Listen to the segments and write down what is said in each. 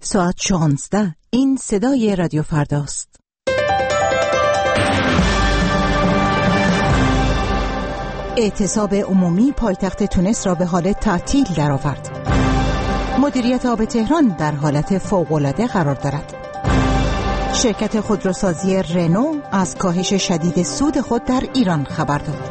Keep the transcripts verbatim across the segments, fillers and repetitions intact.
ساعت شانزده. این صدای رادیو فرداست. اعتصاب عمومی پایتخت تونس را به حالت تعطیل درآورد. مدیریت آب تهران در حالت فوق‌العاده قرار دارد. شرکت خودروسازی رنو از کاهش شدید سود خود در ایران خبر داد.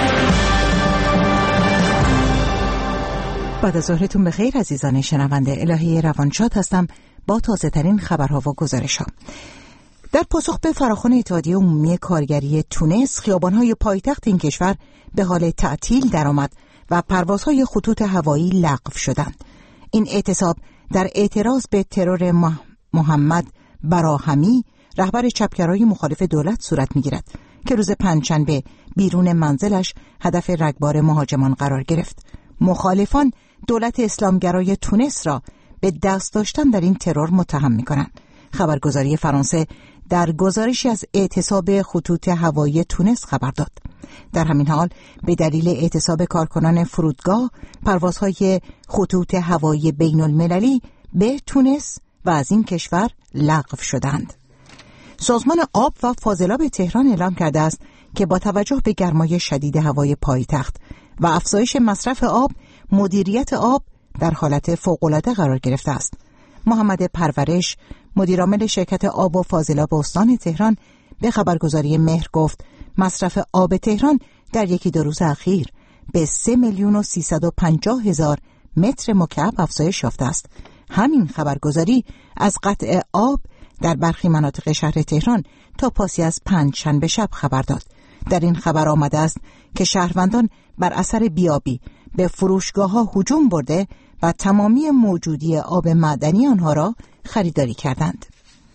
بعد از ظهرتون بخیر عزیزان شنونده. الهی روانشاد هستم با تازه ترین خبرها و گزارش ها. در پاسخ به فراخوان اتحادیه عمومی کارگری تونس، خیابان‌های پایتخت این کشور به حال تعطیل درآمد و پروازهای خطوط هوایی لغو شدند. این اعتصاب در اعتراض به ترور محمد براهمی، رهبر چپگرای مخالف دولت صورت می‌گیرد که روز پنجشنبه بیرون منزلش هدف رگبار مهاجمان قرار گرفت. مخالفان دولت اسلامگرای تونس را به دست داشتن در این ترور متهم می‌کنند. خبرگزاری فرانسه در گزارشی از اعتصاب خطوط هوایی تونس خبر داد. در همین حال به دلیل اعتصاب کارکنان فرودگاه، پروازهای خطوط هوایی بین المللی به تونس و از این کشور لغو شدند. سازمان آب و فاضلاب تهران اعلام کرده است که با توجه به گرمای شدید هوای پایتخت و افزایش مصرف آب، مدیریت آب در حالت فوق‌العاده قرار گرفته است. محمد پرورش، مدیرعامل شرکت آب و فاضلاب استان تهران، به خبرگزاری مهر گفت مصرف آب تهران در یکی دو روز اخیر به سه میلیون و سیصد و پنجاه هزار متر مکعب افزایش یافته است. همین خبرگزاری از قطع آب در برخی مناطق شهر تهران تا پاسی از پنجشنبه شب خبر داد. در این خبر آمده است که شهروندان بر اثر بیابی به فروشگاه‌ها هجوم برده و تمامی موجودی آب معدنی آنها را خریداری کردند.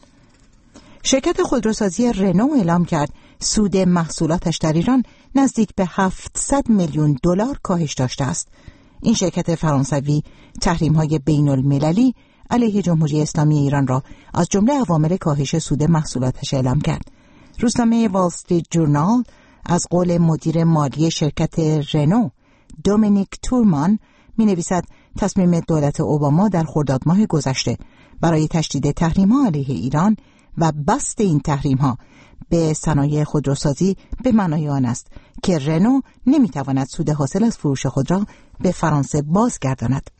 شرکت خودروسازی رنو اعلام کرد سود محصولاتش در ایران نزدیک به هفتصد میلیون دلار کاهش داشته است. این شرکت فرانسوی تحریم‌های بین‌المللی علیه جمهوری اسلامی ایران را از جمله عوامل کاهش سود محصولاتش اعلام کرد. روزنامه وال استریت جورنال از قول مدیر مالی شرکت رنو دومینیک تورمان می‌نویسد تصمیم دولت اوباما در خرداد ماه گذشته برای تشدید تحریم‌ها علیه ایران و بسط این تحریم‌ها به صنایع خودروسازی به معنای آن است که رنو نمی‌تواند سود حاصل از فروش خود را به فرانسه بازگرداند.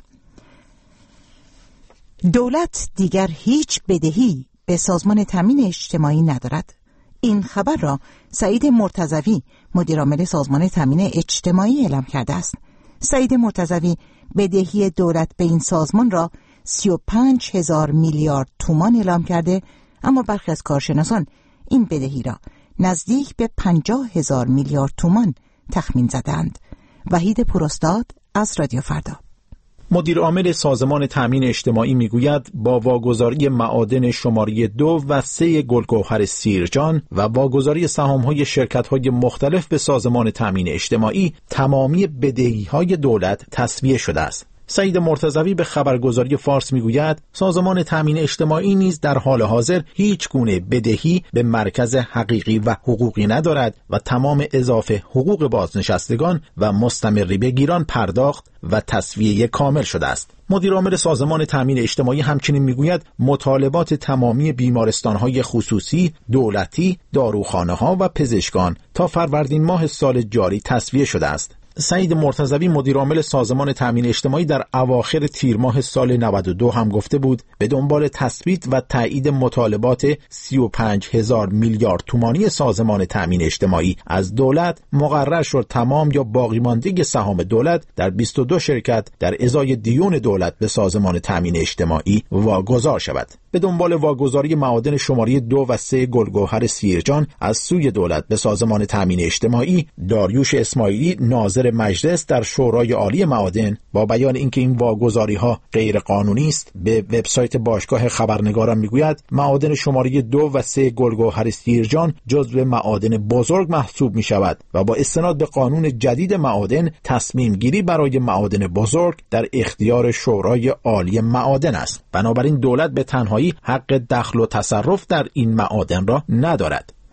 دولت دیگر هیچ بدهی به سازمان تامین اجتماعی ندارد. این خبر را سعید مرتضوی، مدیرعامل سازمان تامین اجتماعی اعلام کرده است. سعید مرتضوی بدهی دولت به این سازمان را سی و پنج هزار میلیارد تومان اعلام کرده، اما برخی از کارشناسان این بدهی را نزدیک به پنجاه هزار میلیارد تومان تخمین زدند. وحید پوراستاد از رادیو فردا. مدیر عامل سازمان تامین اجتماعی میگوید با واگذاری معادن شماره دو و سه گلگوهر سیرجان و واگذاری سهام‌های شرکت‌های مختلف به سازمان تامین اجتماعی، تمامی بدهی‌های دولت تسویه شده است. سعید مرتضوی به خبرگزاری فارس میگوید سازمان تامین اجتماعی نیز در حال حاضر هیچ گونه بدهی به مرکز حقیقی و حقوقی ندارد و تمام اضافه حقوق بازنشستگان و مستمری بگیران پرداخت و تسویه کامل شده است. مدیر عامل سازمان تامین اجتماعی همچنین میگوید مطالبات تمامی بیمارستان‌های خصوصی، دولتی، داروخانه‌ها و پزشکان تا فروردین ماه سال جاری تسویه شده است. سعید مرتضوی مدیر عامل سازمان تامین اجتماعی در اواخر تیر ماه سال نود و دو هم گفته بود به دنبال تثبیت و تایید مطالبات سی و پنج هزار میلیارد تومانی سازمان تامین اجتماعی از دولت مقرر شد تمام یا باقی مانده سهام دولت در بیست و دو شرکت در ازای دیون دولت به سازمان تامین اجتماعی واگذار شود. به دنبال واگذاری معادن شماره دو و سه گلگوهر سیرجان از سوی دولت به سازمان تامین اجتماعی، داریوش اسماعیلی ناظر مجلس در شورای عالی معادن با بیان اینکه این واگذاری‌ها غیر قانونی است به وبسایت باشگاه خبرنگاران میگوید معادن شماره دو و سه گلگوهر سیرجان جزو معادن بزرگ محسوب می شود و با استناد به قانون جدید معادن تصمیم گیری برای معادن بزرگ در اختیار شورای عالی معادن است. بنابراین دولت به تنهایی حق دخل و تصرف در این معادن را ندارد.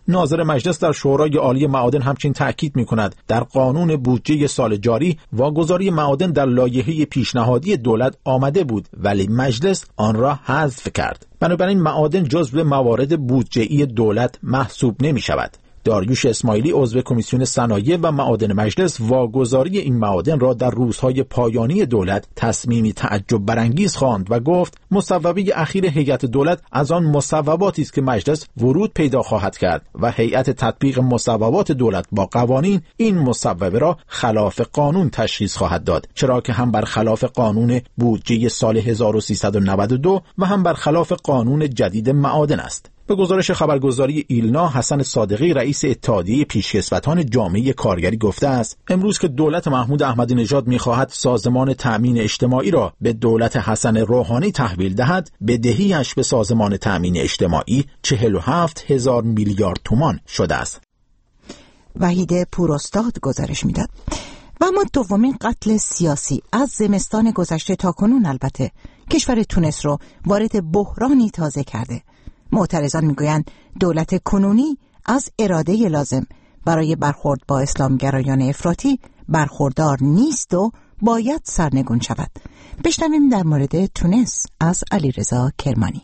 ناظر مجلس در شورای عالی معادن همچنین تأکید می‌کند در قانون بودجه سال جاری واگذاری معادن در لایحه پیشنهادی دولت آمده بود ولی مجلس آن را حذف کرد. بنابراین معادن جزو موارد بودجه‌ای دولت محسوب نمی‌شود. داریوش اسماعیلی عضو کمیسیون صنایع و معادن مجلس واگذاری این معادن را در روزهای پایانی دولت تصمیمی تعجب برانگیز خواند و گفت مصوبه اخیر هیئت دولت از آن مصوباتی است که مجلس ورود پیدا خواهد کرد و هیئت تطبیق مصوبات دولت با قوانین این مصوبه را خلاف قانون تشخیص خواهد داد، چرا که هم برخلاف قانون بودجه سال هزار و سیصد و نود و دو و هم برخلاف قانون جدید معادن است. به گزارش خبرگزاری ایلنا، حسن صادقی رئیس اتحادیه پیشکسوتان جامعه کارگری گفته است امروز که دولت محمود احمدی نژاد می‌خواهد سازمان تأمین اجتماعی را به دولت حسن روحانی تحویل دهد، بدهیش به سازمان تأمین اجتماعی چهل و هفت هزار میلیارد تومان شده است. وحید پوراستاد گزارش میداد. و اما دومین قتل سیاسی از زمستان گذشته تا کنون البته کشور تونس رو وارد بحرانی تازه کرده. معترضان میگویند دولت کنونی از اراده لازم برای برخورد با اسلامگرایان افراطی برخوردار نیست و باید سرنگون شود. بشنویم در مورد تونس از علیرضا کرمانی.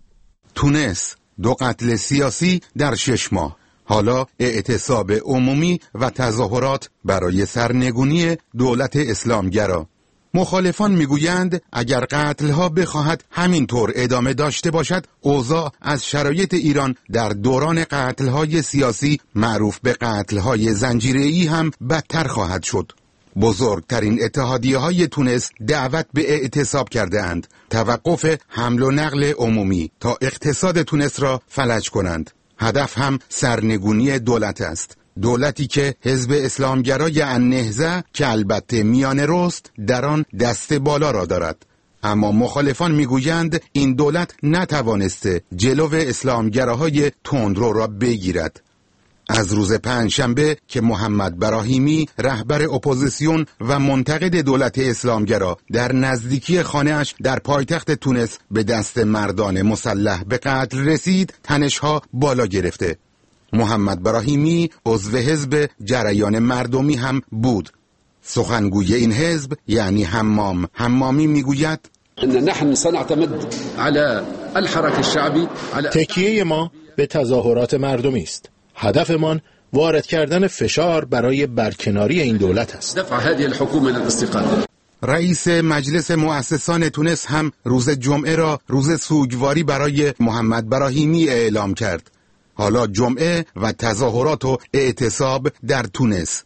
تونس دو قتل سیاسی در شش ماه. حالا اعتصاب عمومی و تظاهرات برای سرنگونی دولت اسلامگرا. مخالفان میگویند اگر قتل‌ها بخواهد همینطور ادامه داشته باشد، اوضاع از شرایط ایران در دوران قتل‌های سیاسی معروف به قتل‌های زنجیره‌ای هم بدتر خواهد شد. بزرگترین اتحادیه‌های تونس دعوت به اعتصاب کرده اند، توقف حمل و نقل عمومی تا اقتصاد تونس را فلج کنند. هدف هم سرنگونی دولت است. دولتی که حزب اسلامگرای النهضه که البته میانه رست در آن دست بالا را دارد. اما مخالفان میگویند این دولت نتوانسته جلو اسلامگراهای تندرو را بگیرد. از روز پنجشنبه که محمد براهیمی رهبر اپوزیسیون و منتقد دولت اسلامگرا در نزدیکی خانه‌اش در پایتخت تونس به دست مردان مسلح به قتل رسید، تنش‌ها بالا گرفته. محمد براهیمی عضو حزب جریان مردمی هم بود. سخنگوی این حزب یعنی حمام حمامی میگوید نحن سنعتمد على الحركة الشعبي. تکیه ما به تظاهرات مردمی است. هدفمان وارد کردن فشار برای برکناری این دولت است. دفع هذه الحكومة للاستقالة. رئیس مجلس مؤسسان تونس هم روز جمعه را روز سوگواری برای محمد براهیمی اعلام کرد. حالا جمعه و تظاهرات و اعتصاب در تونس.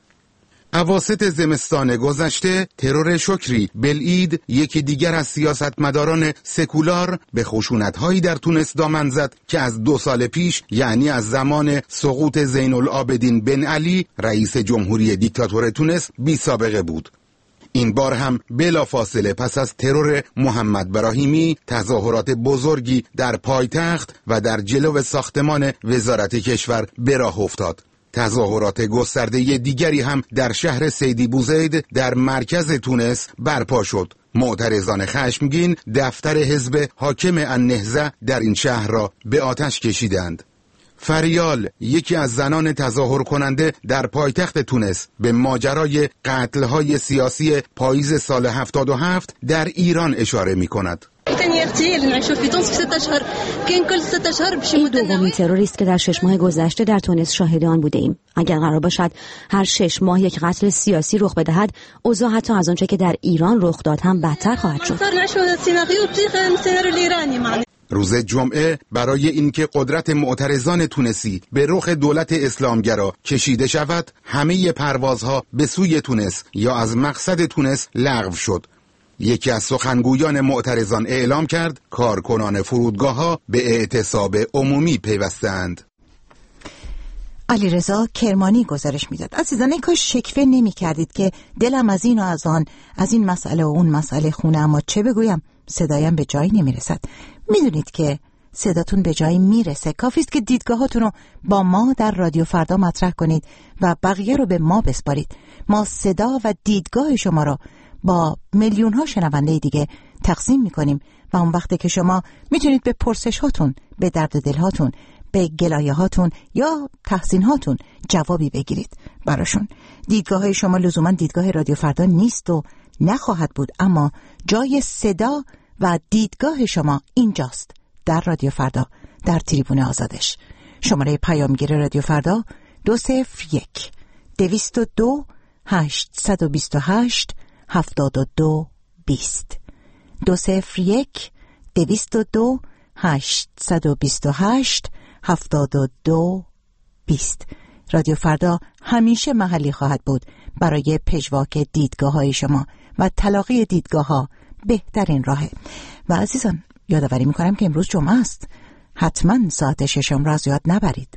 اواسط زمستان گذشته ترور شکری بلعید، یکی دیگر از سیاستمداران سکولار، به خشونت‌هایی در تونس دامن زد که از دو سال پیش، یعنی از زمان سقوط زین العابدین بن علی رئیس جمهوری دیکتاتور تونس، بی سابقه بود. این بار هم بلافاصله پس از ترور محمد براهیمی تظاهرات بزرگی در پایتخت و در جلو ساختمان وزارت کشور به راه افتاد. تظاهرات گسترده دیگری هم در شهر سیدی بوزید در مرکز تونس برپا شد. معترضان خشمگین دفتر حزب حاکم النهضه در این شهر را به آتش کشیدند. فریال، یکی از زنان تظاهر کننده در پایتخت تونس، به ماجرای قتل‌های سیاسی پاییز سال هفتاد و هفت در ایران اشاره می کند. این دومین تروری است که در شش ماه گذشته در تونس شاهد آن بوده ایم. اگر قرار باشد هر شش ماه یک قتل سیاسی رخ بدهد، اوضاع حتی از آنچه که در ایران رخ داد هم بدتر خواهد شد. روز جمعه برای اینکه قدرت معترضان تونسی به رخ دولت اسلامگرا کشیده شود، همه پروازها به سوی تونس یا از مقصد تونس لغو شد. یکی از سخنگویان معترضان اعلام کرد کارکنان فرودگاه‌ها به اعتصاب عمومی پیوستند. علیرضا کرمانی گزارش میداد. عزیزان، کاش شکوه نمی کردید که دلم از این و از آن، از این مسئله و اون مسئله خونه، اما چه بگویم، صدایم به جایی نمی رسد. میدونید که صداتون به جایی میرسه. کافیست که دیدگاهاتون رو با ما در رادیو فردا مطرح کنید و بقیه رو به ما بسپارید. ما صدا و دیدگاه شما رو با میلیون ها شنونده دیگه تقسیم میکنیم و اون وقته که شما میتونید به پرسش هاتون، به درد دل هاتون، به گلایه هاتون یا تحسین هاتون جوابی بگیرید براشون. دیدگاه های شما لزوما دیدگاه رادیو فردا نیست و نخواهد بود، اما جای صدا و دیدگاه شما اینجاست، در رادیو فردا، در تریبون آزادش. شماره پیامگیر رادیو فردا دو صفر یک دویست و دو هشتصد و بیست و هشت هفتاد و دو بیست دو صفر یک دویست و دو هشتصد و بیست و هشت هفتاد و دو بیست. رادیو فردا همیشه محلی خواهد بود برای پژواک دیدگاه های شما و تلاقی دیدگاه ها بهترین راهه. و عزیزان یادآوری میکنم که امروز جمعه است، حتما ساعت ششم را از یاد نبرید.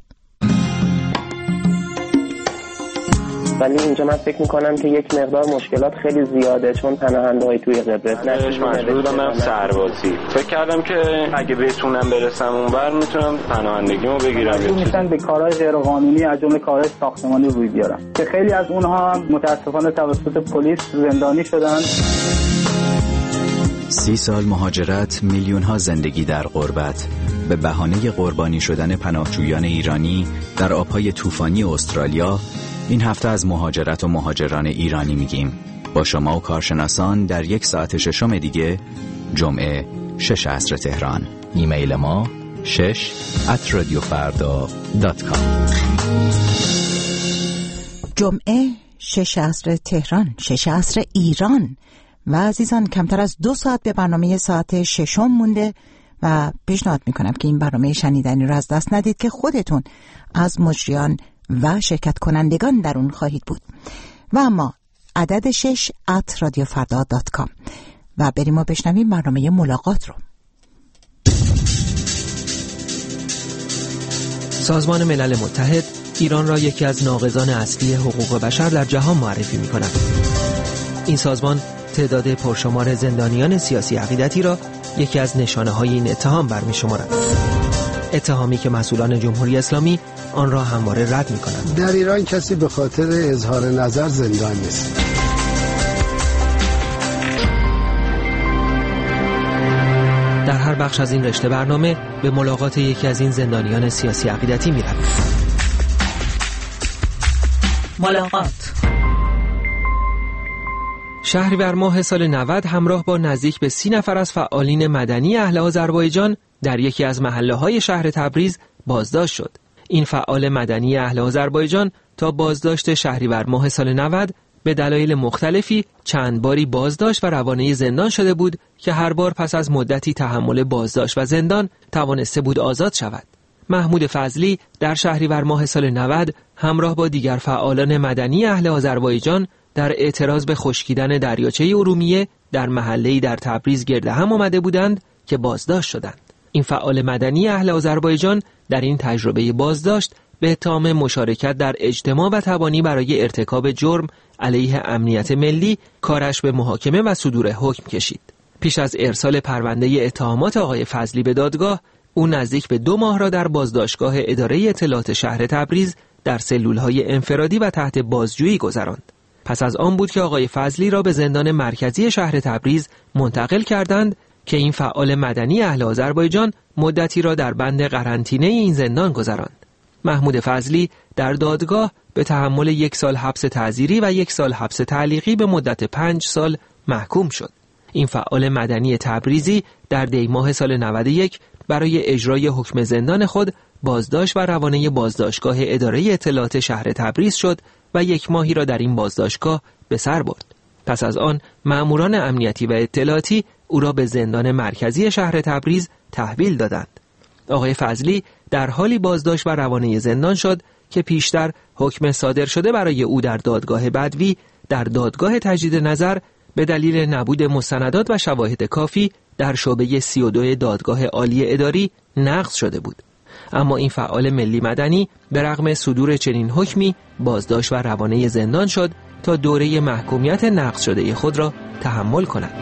ولی اینجا من فکر میکنم که یک مقدار مشکلات خیلی زیاده، چون پناهنده‌های توی قبرس نشش مجبور بودم سربازی. فکر کردم که اگه بتونم برسم اونور میتونم پناهندگیمو بگیرم. میتونن به کارهای غیرقانونی از جمله کارهای ساختمانی روی بیارن که خیلی از اونها متاسفانه توسط پلیس زندانی شدن. سی سال مهاجرت، میلیون ها زندگی در غربت. به بهانه قربانی شدن پناهجویان ایرانی در آبهای طوفانی استرالیا، این هفته از مهاجرت و مهاجران ایرانی میگیم. با شما و کارشناسان در یک ساعت ششم دیگه، جمعه شش عصر تهران. ایمیل ما شش ات رادیو فردا دات کام. جمعه شش عصر تهران، شش عصر ایران. و عزیزان کمتر از دو ساعت به برنامه ساعت ششم مونده و پیشنهاد میکنم که این برنامه شنیدنی رو از دست ندید که خودتون از مجریان و شرکت کنندگان در اون خواهید بود. و اما عدد شش ات رادیو فردا دات کام. و بریم و بشنویم برنامه ملاقات رو. سازمان ملل متحد ایران را یکی از ناقضان اصلی حقوق بشر در جهان معرفی می کند. این سازمان تعداد پرشمار زندانیان سیاسی عقیدتی را یکی از نشانه‌های این اتهام برمی شمارد. اتهامی که مسئولان جمهوری اسلامی آن را همواره رد می کنند. در ایران کسی به خاطر اظهار نظر زندان نیست. در هر بخش از این رشته برنامه به ملاقات یکی از این زندانیان سیاسی عقیدتی می رویم. ملاقات. شهریور ماه سال نود همراه با نزدیک به سی نفر از فعالین مدنی اهل آذربایجان در یکی از محله‌های شهر تبریز بازداشت شد. این فعال مدنی اهل آذربایجان تا بازداشت شهریور ماه سال نود به دلایل مختلفی چند باری بازداشت و روانه زندان شده بود که هر بار پس از مدتی تحمل بازداشت و زندان توانسته بود آزاد شود. محمود فضلی در شهریور ماه سال نود همراه با دیگر فعالان مدنی اهل آذربایجان در اعتراض به خشکیدن دریاچه ارومیه در محله‌ای در تبریز گرد هم آمده بودند که بازداشت شدند. این فعال مدنی اهل آذربایجان در این تجربه بازداشت به اتهام مشارکت در اجتماع و تبانی برای ارتکاب جرم علیه امنیت ملی کارش به محاکمه و صدور حکم کشید. پیش از ارسال پرونده اتهامات آقای فضلی به دادگاه، او نزدیک به دو ماه را در بازداشتگاه اداره اطلاعات شهر تبریز در سلول‌های انفرادی و تحت بازجویی گذراند. پس از آن بود که آقای فضلی را به زندان مرکزی شهر تبریز منتقل کردند که این فعال مدنی اهل آذربایجان مدتی را در بند قرنطینه این زندان گذراند. محمود فضلی در دادگاه به تحمل یک سال حبس تعزیری و یک سال حبس تعلیقی به مدت پنج سال محکوم شد. این فعال مدنی تبریزی در دی ماه سال نود و یک برای اجرای حکم زندان خود بازداشت و روانه بازداشتگاه اداره اطلاعات شهر تبریز شد و یک ماهی را در این بازداشتگاه به سر برد. پس از آن مأموران امنیتی و اطلاعاتی او را به زندان مرکزی شهر تبریز تحویل دادند. آقای فضلی در حالی بازداشت و روانه زندان شد که پیشتر حکم صادر شده برای او در دادگاه بدوی در دادگاه تجدید نظر به دلیل نبود مستندات و شواهد کافی در شعبه سی و دو دادگاه عالی اداری نقض شده بود. اما این فعال ملی مدنی به رغم صدور چنین حکمی بازداشت و روانه زندان شد تا دوره محکومیت نقض شده خود را تحمل کند.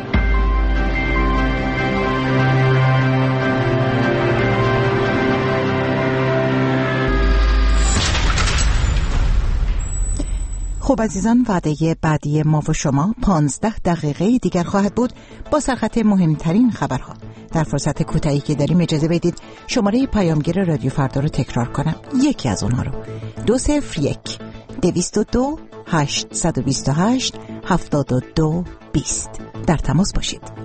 خب عزیزان، وعده بعدی ما و شما پانزده دقیقه دیگر خواهد بود با سرخط مهمترین خبرها. در فرصت کوتاهی که داریم اجازه بدید شماره پیامگیر رادیو فردا رو تکرار کنم. یکی از اونها رو دو صفر یک دویست و دو هشتصد و بیست و هشت هفتاد و دو بیست. در تماس باشید.